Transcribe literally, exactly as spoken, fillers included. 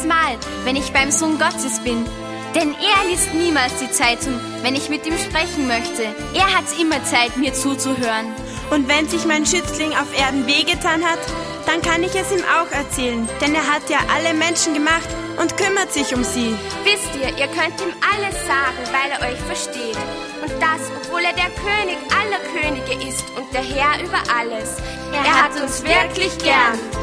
jedes Mal, wenn ich beim Sohn Gottes bin. Denn er liest niemals die Zeitung, wenn ich mit ihm sprechen möchte. Er hat immer Zeit, mir zuzuhören. Und wenn sich mein Schützling auf Erden wehgetan hat, dann kann ich es ihm auch erzählen, denn er hat ja alle Menschen gemacht und kümmert sich um sie. Wisst ihr, ihr könnt ihm alles sagen, weil er euch versteht. Und das, obwohl er der König aller Könige ist und der Herr über alles. Er, er hat uns wirklich gern.